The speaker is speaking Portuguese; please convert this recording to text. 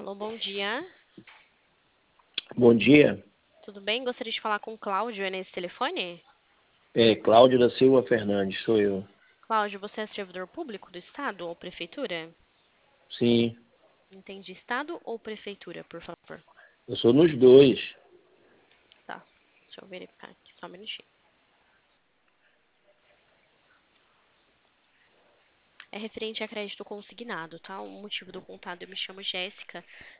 Alô, bom dia. Bom dia, Tudo bem? Gostaria de falar com o Cláudio, é nesse telefone? Cláudio da Silva Fernandes, sou eu. Cláudio, você é servidor público do Estado ou prefeitura? Sim, Entendi. Estado ou prefeitura, por favor? eu sou nos dois. Tá. Deixa eu verificar aqui, só um minutinho. É referente a crédito consignado, tá? O motivo do contato, eu me chamo Jéssica.